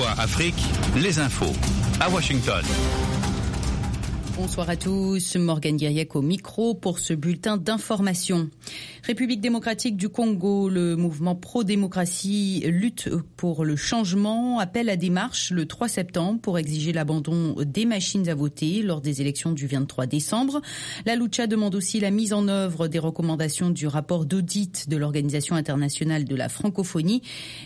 VOA Afrique, les infos à Washington. Bonsoir à tous, Morgane Guiriec au micro pour ce bulletin d'information. République démocratique du Congo, le mouvement pro-démocratie lutte pour le changement, appelle à des marches le 3 septembre pour exiger l'abandon des machines à voter lors des élections du 23 décembre. La Lucha demande aussi la mise en œuvre des recommandations du rapport d'audit de l'Organisation internationale de la francophonie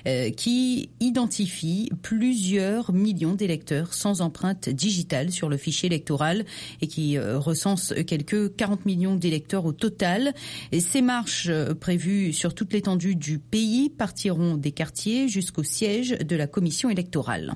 qui identifie plusieurs millions d'électeurs sans empreinte digitale sur le fichier électoral et qui recense quelques 40 millions d'électeurs au total. Et ces marches prévues sur toute l'étendue du pays partiront des quartiers jusqu'au siège de la commission électorale.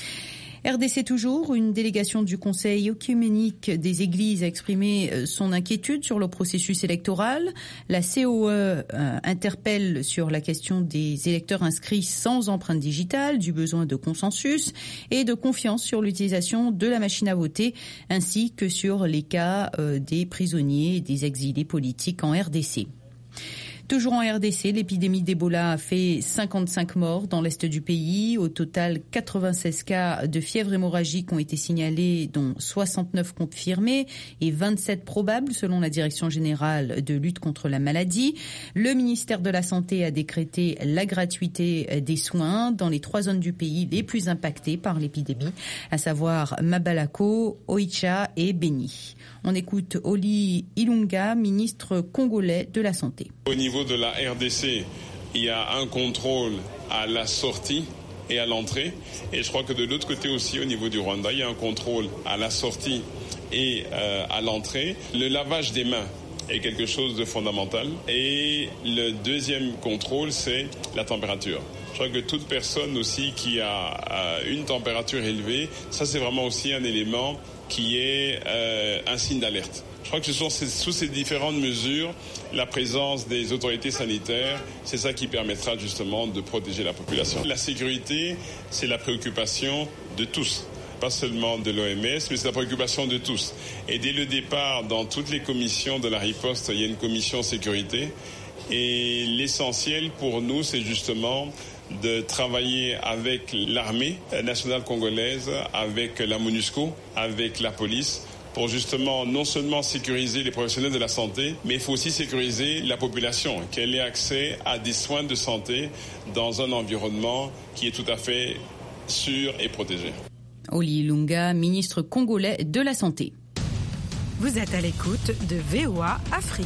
RDC toujours, une délégation du Conseil œcuménique des Églises a exprimé son inquiétude sur le processus électoral. La COE interpelle sur la question des électeurs inscrits sans empreinte digitale, du besoin de consensus et de confiance sur l'utilisation de la machine à voter, ainsi que sur les cas des prisonniers et des exilés politiques en RDC. Toujours en RDC, l'épidémie d'Ebola a fait 55 morts dans l'est du pays. Au total, 96 cas de fièvre hémorragique ont été signalés, dont 69 confirmés et 27 probables, selon la Direction générale de lutte contre la maladie. Le ministère de la Santé a décrété la gratuité des soins dans les 3 zones du pays les plus impactées par l'épidémie, à savoir Mabalako, Oicha et Beni. On écoute Oli Ilunga, ministre congolais de la Santé. Au niveau de la RDC, il y a un contrôle à la sortie et à l'entrée. Et je crois que de l'autre côté aussi, au niveau du Rwanda, il y a un contrôle à la sortie et à l'entrée. Le lavage des mains est quelque chose de fondamental. Et le deuxième contrôle, c'est la température. Je crois que toute personne aussi qui a une température élevée, ça c'est vraiment aussi un élément qui est un signe d'alerte. Je crois que ce sont sous ces différentes mesures, la présence des autorités sanitaires, c'est ça qui permettra justement de protéger la population. La sécurité, c'est la préoccupation de tous, pas seulement de l'OMS, mais c'est la préoccupation de tous. Et dès le départ, dans toutes les commissions de la riposte, il y a une commission sécurité. Et l'essentiel pour nous, c'est justement de travailler avec l'armée nationale congolaise, avec la MONUSCO, avec la police, pour justement non seulement sécuriser les professionnels de la santé, mais il faut aussi sécuriser la population, qu'elle ait accès à des soins de santé dans un environnement qui est tout à fait sûr et protégé. Oli Ilunga, ministre congolais de la Santé. Vous êtes à l'écoute de VOA Afrique.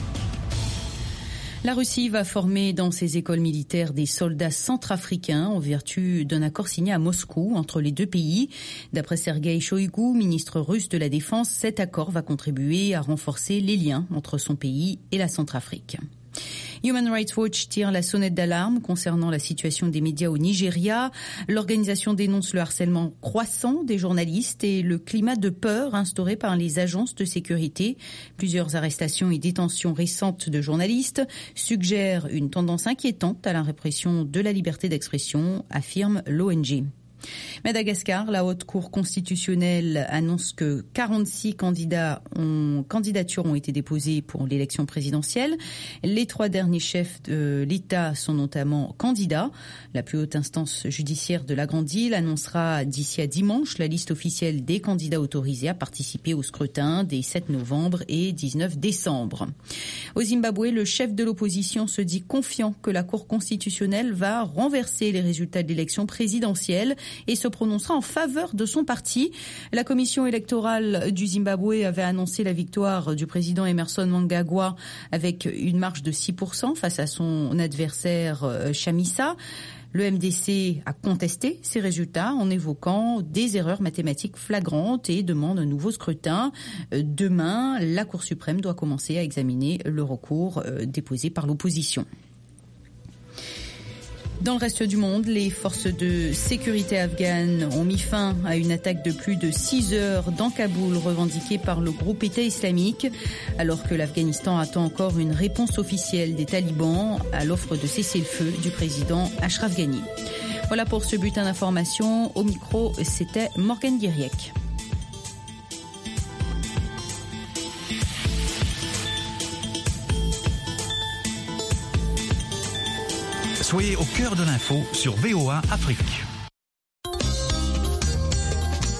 La Russie va former dans ses écoles militaires des soldats centrafricains en vertu d'un accord signé à Moscou entre les deux pays. D'après Sergueï Shoïgu, ministre russe de la Défense, cet accord va contribuer à renforcer les liens entre son pays et la Centrafrique. Human Rights Watch tire la sonnette d'alarme concernant la situation des médias au Nigeria. L'organisation dénonce le harcèlement croissant des journalistes et le climat de peur instauré par les agences de sécurité. Plusieurs arrestations et détentions récentes de journalistes suggèrent une tendance inquiétante à la répression de la liberté d'expression, affirme l'ONG. Madagascar, la haute cour constitutionnelle annonce que 46 candidatures ont été déposées pour l'élection présidentielle. Les 3 derniers chefs de l'État sont notamment candidats. La plus haute instance judiciaire de la Grande Île annoncera d'ici à dimanche la liste officielle des candidats autorisés à participer au scrutin des 7 novembre et 19 décembre. Au Zimbabwe, le chef de l'opposition se dit confiant que la Cour constitutionnelle va renverser les résultats de l'élection présidentielle et se prononcera en faveur de son parti. La commission électorale du Zimbabwe avait annoncé la victoire du président Emmerson Mnangagwa avec une marge de 6% face à son adversaire Chamisa. Le MDC a contesté ces résultats en évoquant des erreurs mathématiques flagrantes et demande un nouveau scrutin. Demain, la Cour suprême doit commencer à examiner le recours déposé par l'opposition. Dans le reste du monde, les forces de sécurité afghanes ont mis fin à une attaque de plus de 6 heures dans Kaboul revendiquée par le groupe État islamique, alors que l'Afghanistan attend encore une réponse officielle des talibans à l'offre de cessez-le-feu du président Ashraf Ghani. Voilà pour ce bulletin d'information. Au micro, c'était Morgane Guiriec. Soyez au cœur de l'info sur VOA Afrique.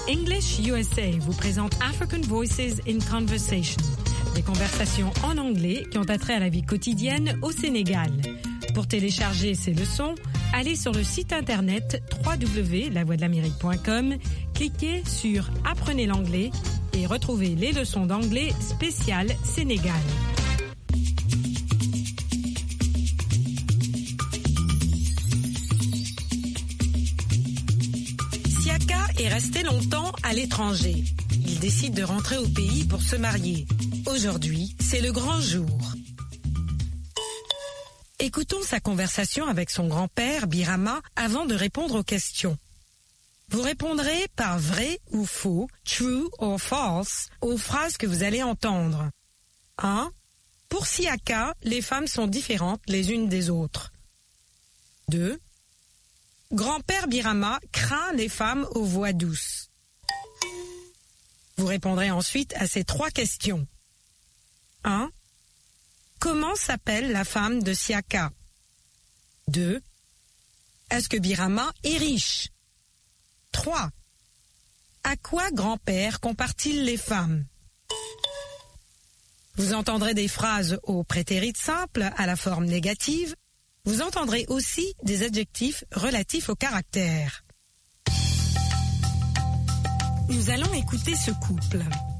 English USA vous présente African Voices in Conversation, des conversations en anglais qui ont attrait à la vie quotidienne au Sénégal. Pour télécharger ces leçons, allez sur le site internet www.lavoixdelamérique.com, cliquez sur Apprenez l'anglais et retrouvez les leçons d'anglais spéciales Sénégal. Siaka est resté longtemps à l'étranger. Il décide de rentrer au pays pour se marier. Aujourd'hui, c'est le grand jour. Écoutons sa conversation avec son grand-père, Birama, avant de répondre aux questions. Vous répondrez par vrai ou faux, true or false, aux phrases que vous allez entendre. 1. Pour Siaka, les femmes sont différentes les unes des autres. 2. Grand-père Birama craint les femmes aux voix douces. Vous répondrez ensuite à ces 3 questions. 1. Comment s'appelle la femme de Siaka? 2. Est-ce que Birama est riche? 3. À quoi grand-père compare-t-il les femmes? Vous entendrez des phrases au prétérit simple à la forme négative. Vous entendrez aussi des adjectifs relatifs au caractère. Nous allons écouter ce couple.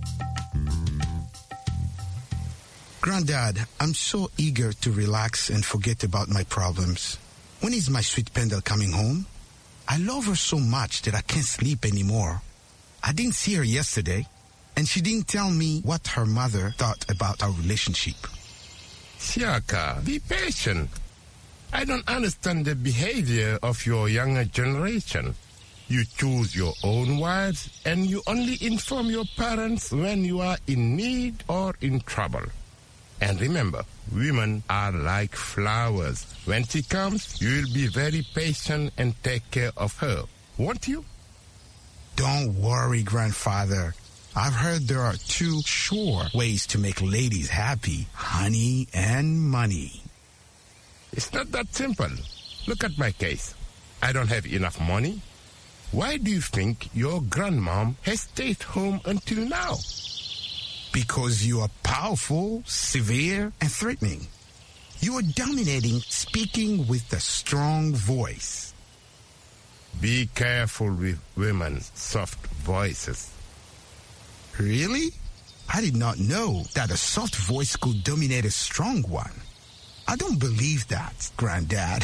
Granddad, I'm so eager to relax and forget about my problems. When is my sweet Pendle coming home? I love her so much that I can't sleep anymore. I didn't see her yesterday, and she didn't tell me what her mother thought about our relationship. Siaka, be patient. I don't understand the behavior of your younger generation. You choose your own wives, and you only inform your parents when you are in need or in trouble. And remember, women are like flowers. When she comes, you will be very patient and take care of her, won't you? Don't worry, grandfather. I've heard there are 2 sure ways to make ladies happy: honey and money. It's not that simple. Look at my case. I don't have enough money. Why do you think your grandmom has stayed home until now? Because you are powerful, severe, and threatening. You are dominating, speaking with a strong voice. Be careful with women's soft voices. Really? I did not know that a soft voice could dominate a strong one. I don't believe that, Granddad.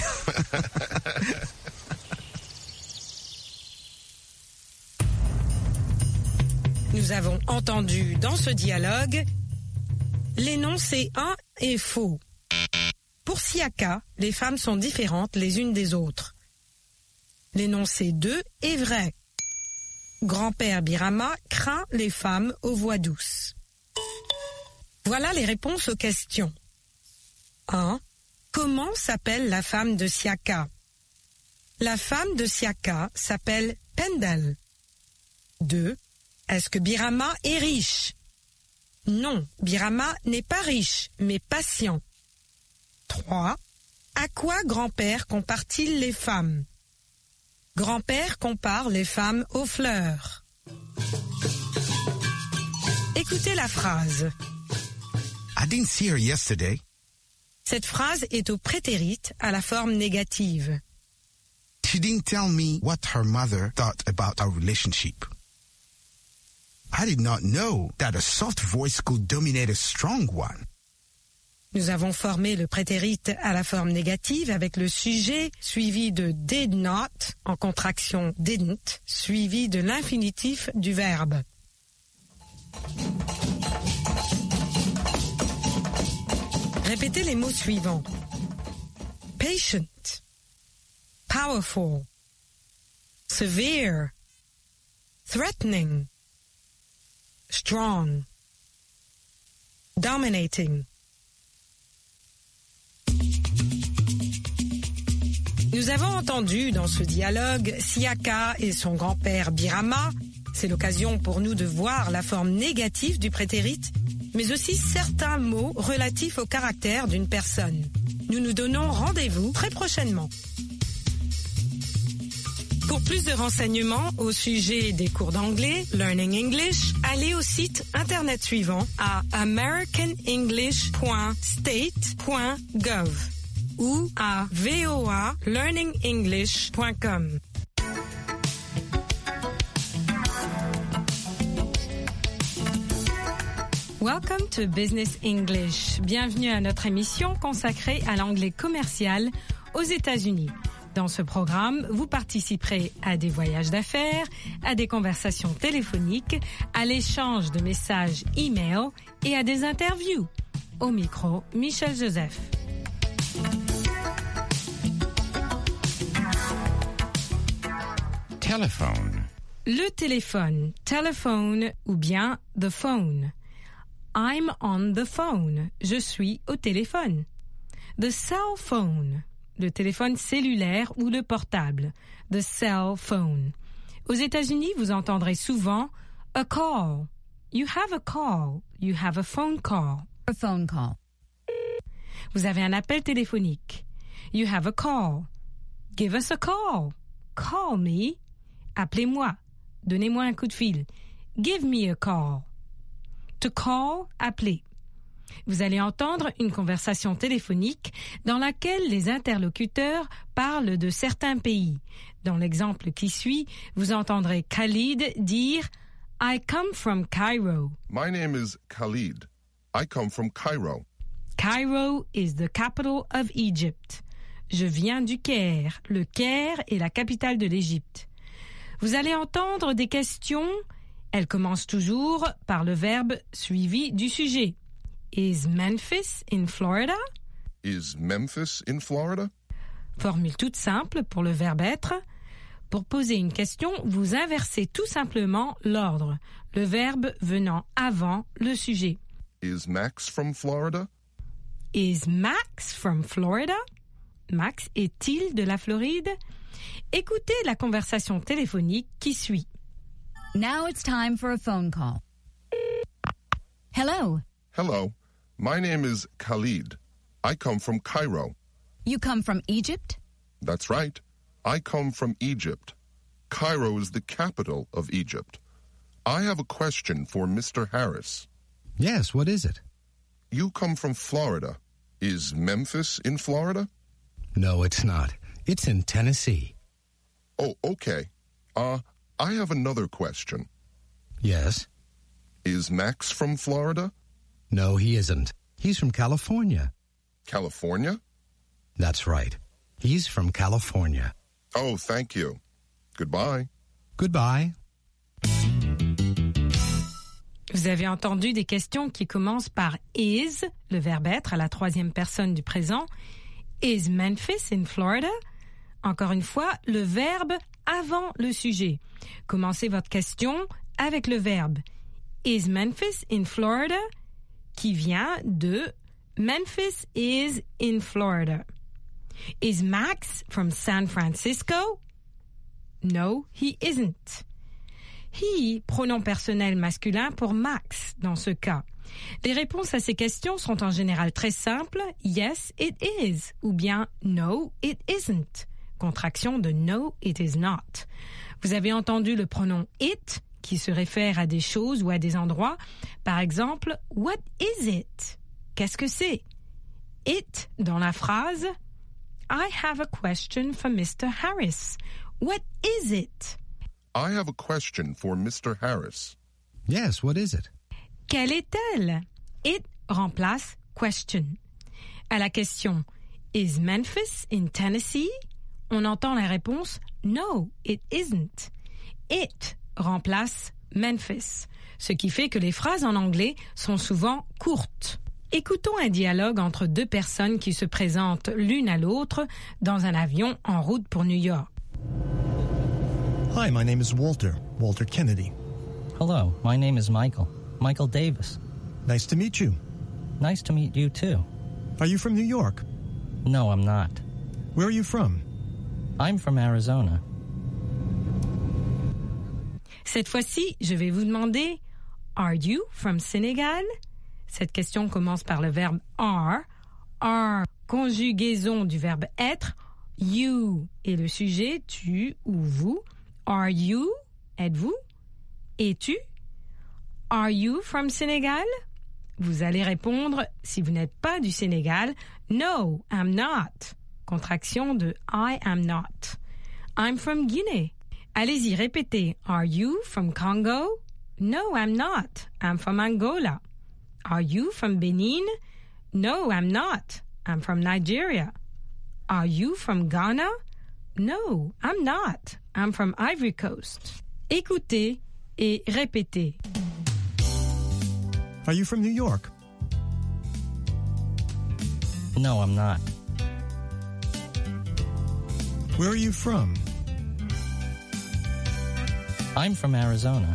Nous avons entendu dans ce dialogue l'énoncé 1 est faux. Pour Siaka, les femmes sont différentes les unes des autres. L'énoncé 2 est vrai. Grand-père Birama craint les femmes aux voix douces. Voilà les réponses aux questions. 1. Comment s'appelle la femme de Siaka? La femme de Siaka s'appelle Pendle. 2. Est-ce que Birama est riche? Non, Birama n'est pas riche, mais patient. 3. À quoi grand-père compare-t-il les femmes? Grand-père compare les femmes aux fleurs. Écoutez la phrase. I didn't see her yesterday. Cette phrase est au prétérit à la forme négative. She didn't tell me what her mother thought about our relationship. I did not know that a soft voice could dominate a strong one. Nous avons formé le prétérit à la forme négative avec le sujet suivi de did not, en contraction didn't, suivi de l'infinitif du verbe. Répétez les mots suivants. Patient, powerful, severe, threatening, strong, dominating. Nous avons entendu dans ce dialogue Siaka et son grand-père Birama. C'est l'occasion pour nous de voir la forme négative du prétérit, mais aussi certains mots relatifs au caractère d'une personne. Nous nous donnons rendez-vous très prochainement. Pour plus de renseignements au sujet des cours d'anglais, Learning English, allez au site internet suivant à americanenglish.state.gov ou à voalearningenglish.com. Welcome to Business English. Bienvenue à notre émission consacrée à l'anglais commercial aux États-Unis. Dans ce programme, vous participerez à des voyages d'affaires, à des conversations téléphoniques, à l'échange de messages e-mail et à des interviews. Au micro, Michel Joseph. Telephone. Le téléphone, telephone ou bien the phone. I'm on the phone. Je suis au téléphone. The cell phone. Le téléphone cellulaire ou le portable. The cell phone. Aux États-Unis, vous entendrez souvent a call. You have a call. You have a phone call. A phone call. Vous avez un appel téléphonique. You have a call. Give us a call. Call me. Appelez-moi. Donnez-moi un coup de fil. Give me a call. To call, appeler. Vous allez entendre une conversation téléphonique dans laquelle les interlocuteurs parlent de certains pays. Dans l'exemple qui suit, vous entendrez Khalid dire « I come from Cairo ». My name is Khalid. I come from Cairo. Cairo is the capital of Egypt. Je viens du Caire. Le Caire est la capitale de l'Égypte. Vous allez entendre des questions. Elles commencent toujours par le verbe suivi du sujet. Is Memphis in Florida? Is Memphis in Florida? Formule toute simple pour le verbe être. Pour poser une question, vous inversez tout simplement l'ordre, le verbe venant avant le sujet. Is Max from Florida? Is Max from Florida? Max est-il de la Floride? Écoutez la conversation téléphonique qui suit. Now it's time for a phone call. Hello. Hello. My name is Khalid. I come from Cairo. You come from Egypt? That's right. I come from Egypt. Cairo is the capital of Egypt. I have a question for Mr. Harris. Yes, what is it? You come from Florida. Is Memphis in Florida? No, it's not. It's in Tennessee. Oh, okay. I have another question. Yes? Is Max from Florida? No, he isn't. He's from California. California? That's right. He's from California. Oh, thank you. Goodbye. Goodbye. Vous avez entendu des questions qui commencent par is, le verbe être à la troisième personne du présent. Is Memphis in Florida? Encore une fois, le verbe avant le sujet. Commencez votre question avec le verbe Is Memphis in Florida? Qui vient de Memphis is in Florida. Is Max from San Francisco? No, he isn't. He, pronom personnel masculin pour Max dans ce cas. Les réponses à ces questions sont en général très simples. Yes, it is. Ou bien no, it isn't. Contraction de no, it is not. Vous avez entendu le pronom it qui se réfère à des choses ou à des endroits. Par exemple, what is it? Qu'est-ce que c'est? It dans la phrase I have a question for Mr. Harris. What is it? I have a question for Mr. Harris. Yes, what is it? Quelle est-elle? It remplace question. À la question Is Memphis in Tennessee? On entend la réponse No, it isn't. It remplace Memphis, ce qui fait que les phrases en anglais sont souvent courtes. Écoutons un dialogue entre deux personnes qui se présentent l'une à l'autre dans un avion en route pour New York. Hi, my name is Walter Kennedy. Hello, my name is Michael Davis. Nice to meet you. Nice to meet you too. Are you from New York? No, I'm not. Where are you from? I'm from Arizona. Cette fois-ci, je vais vous demander Are you from Senegal? Cette question commence par le verbe are, conjugaison du verbe être. You est le sujet, tu ou vous. Are you, êtes-vous? Es-tu? Are you from Senegal? Vous allez répondre, si vous n'êtes pas du Sénégal, No, I'm not. Contraction de I am not. I'm from Guinea. Allez-y, répétez. Are you from Congo? No, I'm not. I'm from Angola. Are you from Benin? No, I'm not. I'm from Nigeria. Are you from Ghana? No, I'm not. I'm from Ivory Coast. Écoutez et répétez. Are you from New York? No, I'm not. Where are you from? I'm from Arizona.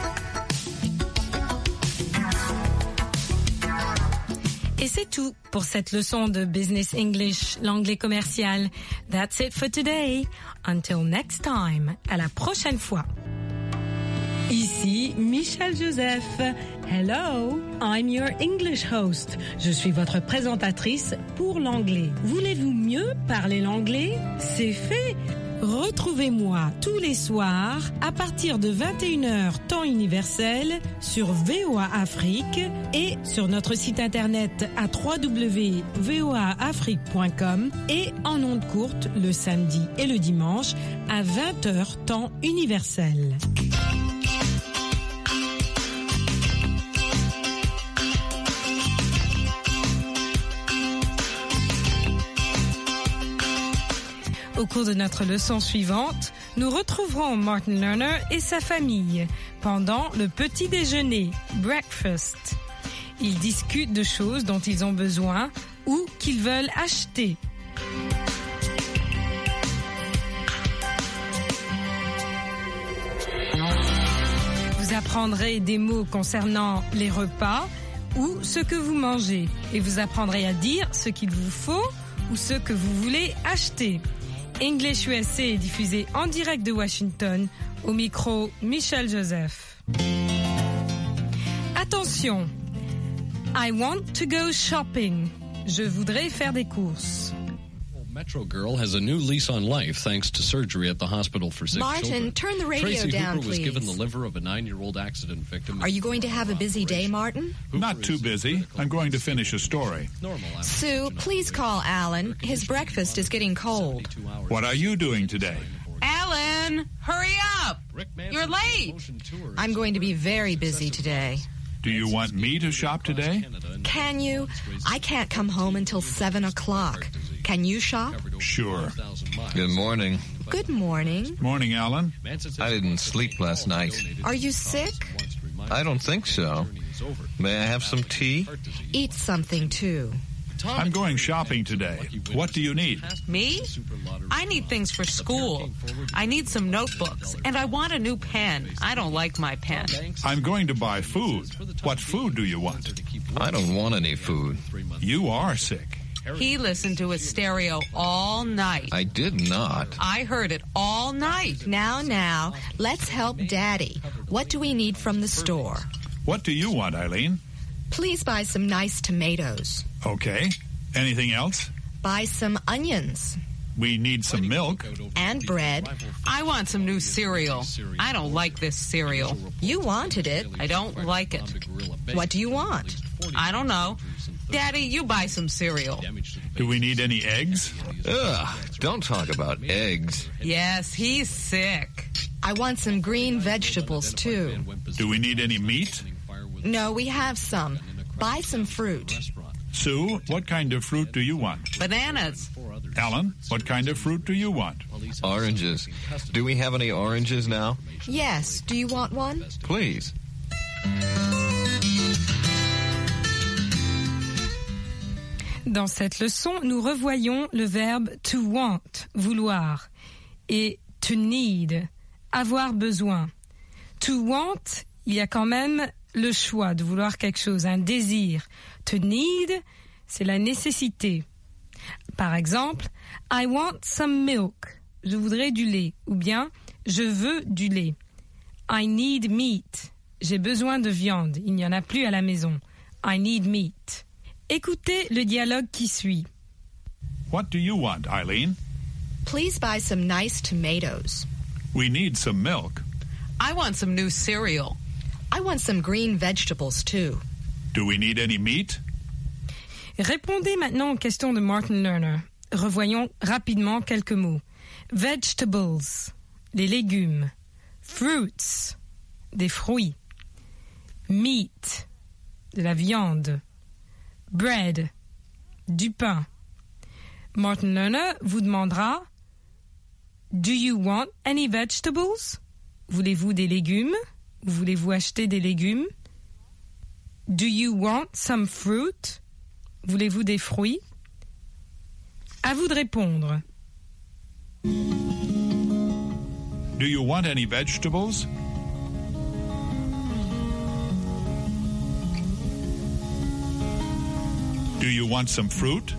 Et c'est tout pour cette leçon de Business English, l'anglais commercial. That's it for today. Until next time. À la prochaine fois. Ici Michel Joseph. Hello, I'm your English host. Je suis votre présentatrice pour l'anglais. Voulez-vous mieux parler l'anglais? C'est fait. Retrouvez-moi tous les soirs à partir de 21h temps universel sur VOA Afrique et sur notre site internet à www.voaafrique.com et en ondes courtes le samedi et le dimanche à 20h temps universel. Au cours de notre leçon suivante, nous retrouverons Martin Lerner et sa famille pendant le petit déjeuner, breakfast. Ils discutent de choses dont ils ont besoin ou qu'ils veulent acheter. Vous apprendrez des mots concernant les repas ou ce que vous mangez et vous apprendrez à dire ce qu'il vous faut ou ce que vous voulez acheter. English USA est diffusé en direct de Washington, au micro Michel Joseph. Attention, I want to go shopping. Je voudrais faire des courses. Metro Girl has a new lease on life thanks to surgery at the hospital for sick children. Martin, turn the radio Tracy down, Hooper was please. given the liver of a 9-year-old accident victim. Are you going to have a busy day, Martin? Not too busy. I'm going to finish a story. Sue, please call Alan. His breakfast is getting cold. What are you doing today? Alan, hurry up! You're late. I'm going to be very busy today. Do you want me to shop today? Can you? I can't come home until 7 o'clock. Can you shop? Sure. Good morning. Good morning. Morning, Alan. I didn't sleep last night. Are you sick? I don't think so. May I have some tea? Eat something, too. I'm going shopping today. What do you need? Me? I need things for school. I need some notebooks, and I want a new pen. I don't like my pen. I'm going to buy food. What food do you want? I don't want any food. You are sick. He listened to his stereo all night. I did not. I heard it all night. Now, let's help Daddy. What do we need from the store? What do you want, Eileen? Please buy some nice tomatoes. Okay. Anything else? Buy some onions. We need some milk. And bread. I want some new cereal. I don't like this cereal. You wanted it. I don't like it. What do you want? I don't know. Daddy, you buy some cereal. Do we need any eggs? Ugh, don't talk about eggs. Yes, he's sick. I want some green vegetables, too. Do we need any meat? No, we have some. Buy some fruit. Sue, what kind of fruit do you want? Bananas. Alan, what kind of fruit do you want? Oranges. Do we have any oranges now? Yes. Do you want one? Please. Dans cette leçon, nous revoyons le verbe to want, vouloir, et to need, avoir besoin. To want, il y a quand même le choix de vouloir quelque chose, un désir. To need, c'est la nécessité. Par exemple, I want some milk. Je voudrais du lait. Ou bien, je veux du lait. I need meat. J'ai besoin de viande. Il n'y en a plus à la maison. I need meat. Écoutez le dialogue qui suit. What do you want, Eileen? Please buy some nice tomatoes. We need some milk. I want some new cereal. I want some green vegetables too. Do we need any meat? Répondez maintenant aux questions de Martin Lerner. Revoyons rapidement quelques mots. Vegetables, les légumes. Fruits, des fruits. Meat, de la viande. Bread, du pain. Martin Lerner vous demandera Do you want any vegetables? Voulez-vous des légumes? Voulez-vous acheter des légumes? Do you want some fruit? Voulez-vous des fruits? À vous de répondre. Do you want any vegetables? Do you want some fruit?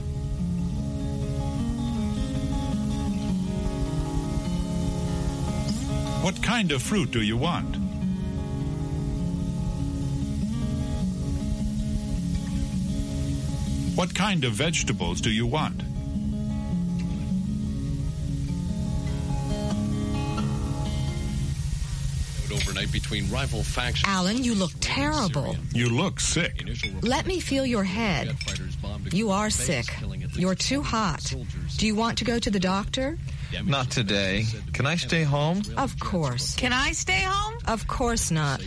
What kind of fruit do you want? What kind of vegetables do you want? Overnight between rival factions. Alan, you look terrible. You look sick. Let me feel your head. You are sick. You're too hot. Do you want to go to the doctor? Not today. Can I stay home? Of course. Can I stay home? Of course not.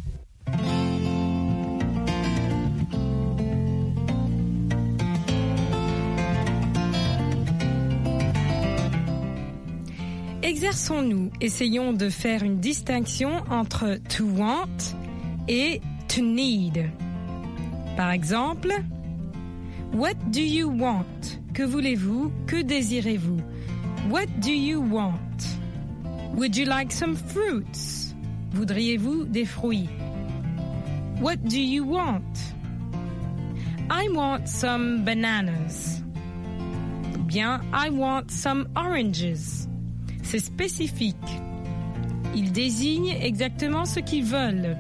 Exerçons-nous, essayons de faire une distinction entre to want et to need. Par exemple, what do you want? Que voulez-vous? Que désirez-vous? What do you want? Would you like some fruits? Voudriez-vous des fruits? What do you want? I want some bananas. Ou bien, I want some oranges. C'est spécifique. Ils désignent exactement ce qu'ils veulent.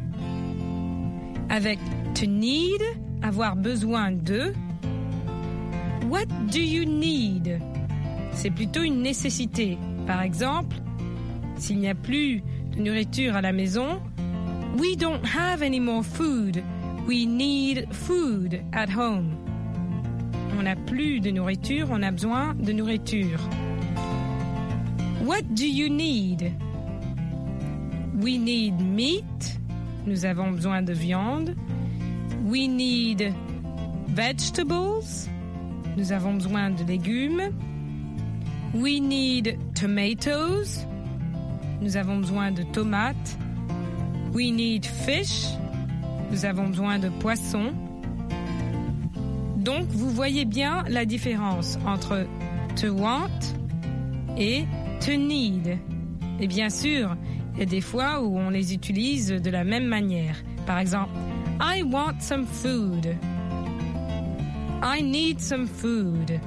Avec to need, avoir besoin de. What do you need? C'est plutôt une nécessité. Par exemple, s'il n'y a plus de nourriture à la maison, we don't have any more food. We need food at home. On n'a plus de nourriture, on a besoin de nourriture. What do you need? We need meat. Nous avons besoin de viande. We need vegetables. Nous avons besoin de légumes. We need tomatoes. Nous avons besoin de tomates. We need fish. Nous avons besoin de poissons. Donc, vous voyez bien la différence entre to want et to need. Et bien sûr, il y a des fois où on les utilise de la même manière. Par exemple, I want some food. I need some food.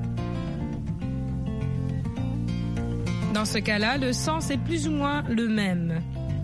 Dans ce cas-là, le sens est plus ou moins le même.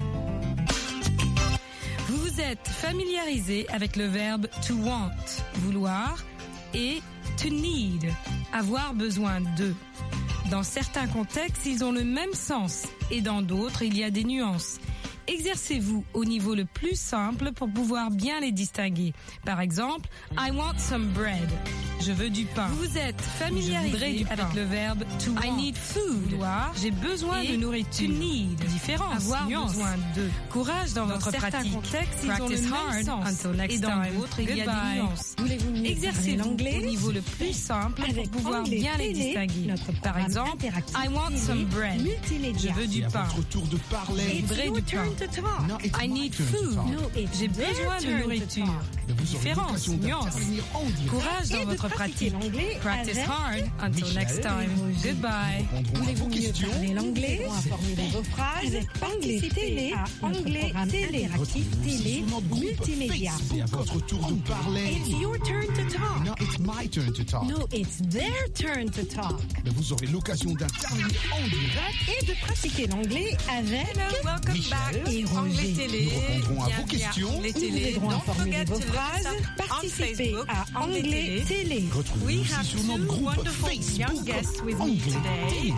Vous vous êtes familiarisé avec le verbe to want, vouloir, et to need, avoir besoin de. Dans certains contextes, ils ont le même sens et dans d'autres, il y a des nuances. Exercez-vous au niveau le plus simple pour pouvoir bien les distinguer. Par exemple, I want some bread. Je veux du pain. Vous vous êtes familiarisé avec le verbe to want. I need food. Vouloir. J'ai besoin de nourriture. To need. Différence. Avoir besoin de. Courage dans votre pratique. Contextes, ils ont le même sens. Et dans d'autres, il y a des nuances. Exercez-vous au niveau le plus simple pour pouvoir bien les distinguer. Par exemple, I want some bread. Je veux du pain. Je voudrais du pain. I need food. J'ai besoin de nourriture. Différence, nuance. Courage dans votre pratique. Practice hard. Until next time. Goodbye. Voulez-vous mieux parler l'anglais? Pour formuler vos phrases, participez à Anglais Télé. Télé multimédia. C'est à votre tour de parler. It's your turn to talk. No, it's my turn to talk. No, it's their turn to talk. Mais vous aurez l'occasion d'intervenir en direct et de pratiquer l'anglais avec Michel et Roger. Nous répondrons à vos questions. Nous vous aiderons à formuler vos phrases. Participez à Anglais Télé. Retrouvez-nous aussi sur notre groupe Facebook Anglais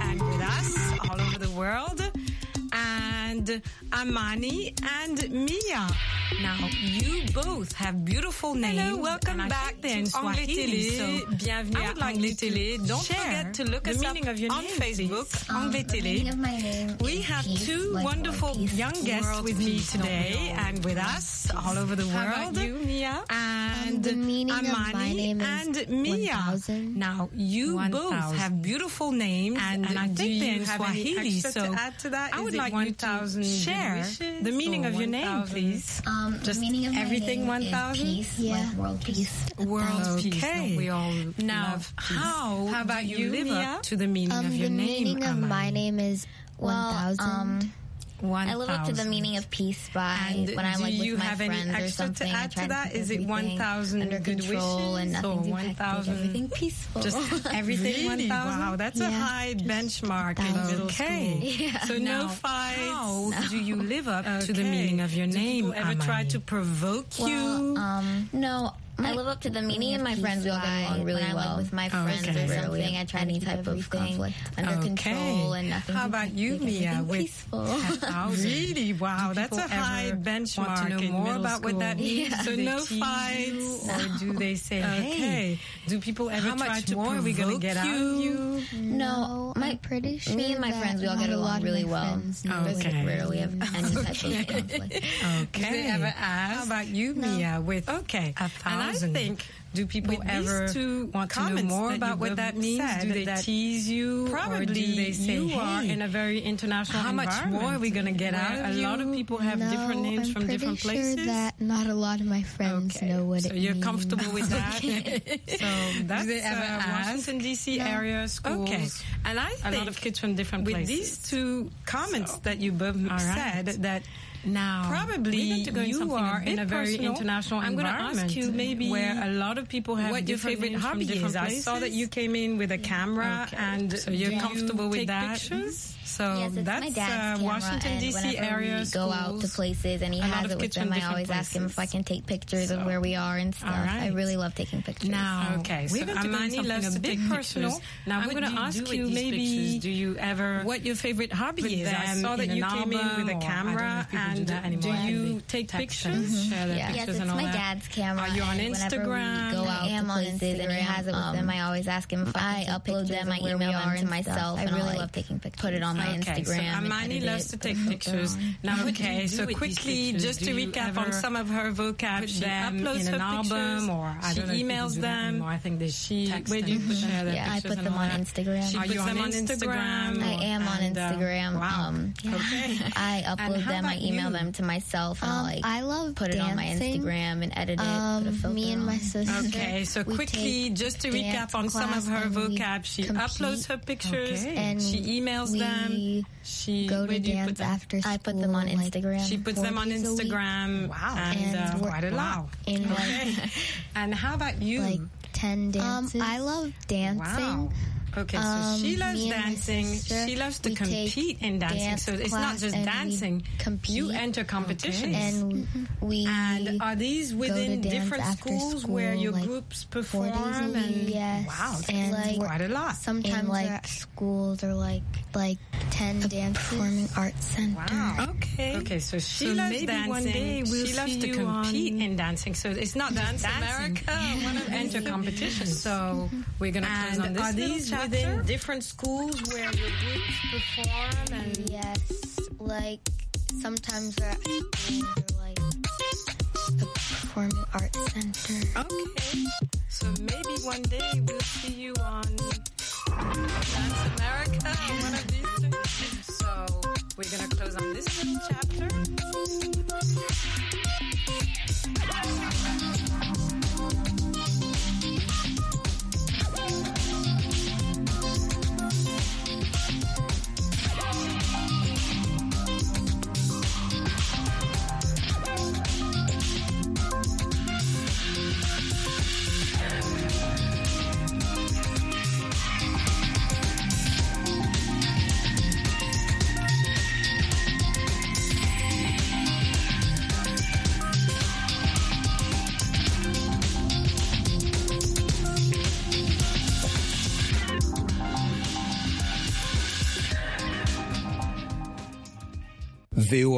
World, and Amani and Mia. Now, you both have beautiful names. Hello, welcome back to Swahili. So, bienvenue à Anglais Télé. Don't forget to look us up on Facebook, Anglais Télé. We have two wonderful young guests with me today and with us all over the world. How about you, Mia? And Amani and Mia. Now, you both have beautiful names, and I think they're in Swahili. So, I would like you to share the meaning of your name, please. Just meaning of everything 1,000? Peace, like world peace. World peace. Okay. We all love peace. How about you live up to the meaning of your name? The meaning of my name is 1,000. I live up to the meaning of peace by when I'm like with my friends or something. I try to keep is it 1,000 under good control wishes? And nothing 1,000 everything peaceful. Just everything really? 1,000. Wow, that's a high benchmark in middle school. Yeah. So no fights. How do you live up to the meaning of your name? Do people ever try to provoke you? No. I live up to the meaning of my friends. We all get along really well with my friends or something. I try any type of conflict under control and nothing. How about you, Mia? Peaceful. Really? Wow, that's a high benchmark. Want to know more about what that means? Yeah. So no fights, or do they say, "Hey"? Do people ever try to provoke we gonna get out of you? No, I'm pretty sure. Me and my friends, we all get along really well. Okay. Rarely have any type of conflict. Okay. Do they ever ask? How about you, Mia? With 1,000. I think, do people ever want to know more about what that means? Do they tease you? Probably. Or do they say, you are in a very international environment? How much more are we going to get out of you? A lot of people have different names from different places. I'm pretty sure that not a lot of my friends know what it means. So you're comfortable with that? So that's Washington, D.C. area schools. Okay. And I think a lot of kids from different places. With these two comments that you both said, that now, probably you are in a very international environment. I'm going to ask you maybe where a lot of people have what your favorite hobby is. I saw that you came in with a camera, and so you're comfortable with that. Pictures? So yes, it's that's my dad's Washington, D.C. area we go out to places and he has it with them, I always ask him if I can take pictures of where we are and stuff. I really love taking pictures. Now, okay, so Amani loves to take personal. Now, I'm going to ask you maybe, do you ever, what your favorite hobby is? I saw that you came in with a camera, and do you take pictures? Share the yes, pictures it's and all my that? Dad's camera. Are you on Instagram? We go out to places and he has it with them. I always ask him if I upload them, I email them to myself. I really love taking pictures. Put it on my Instagram. So Amani loves to take pictures. Now, okay, so quickly, just to recap on some of her vocab, she uploads her album, or she emails them. I think where do you share the pictures? I put them on Instagram. She puts them on Instagram. I am on Instagram. Wow. Okay. I upload them. I email them to myself. And I love put it on my Instagram and edit it. Put a filter me and my sister. Okay, so quickly, just to recap on some of her vocab, she uploads her pictures and she emails them. She go to dance after school. I put them on Instagram. She puts them on Instagram. Wow, and quite a lot. And how about you? Like 10 dances. I love dancing. Wow. Okay, so she loves dancing. She loves to compete in dancing. So it's not just dancing. You enter competitions. And are these within different schools where your groups perform? Yes. Wow, that's quite a lot. Sometimes like schools are like 10 dances. Performing Arts Center. Wow. Okay, so she loves dancing. One day she loves to compete in dancing. So it's not Dance America. Want to enter competitions. So we're going to close on this. Are these within different schools where your groups perform? And yes, like sometimes we're at schools or like the Performing Arts Center. Okay, so maybe one day we'll see you on Dance America or one of these things. So we're going to close on this little chapter. VOA.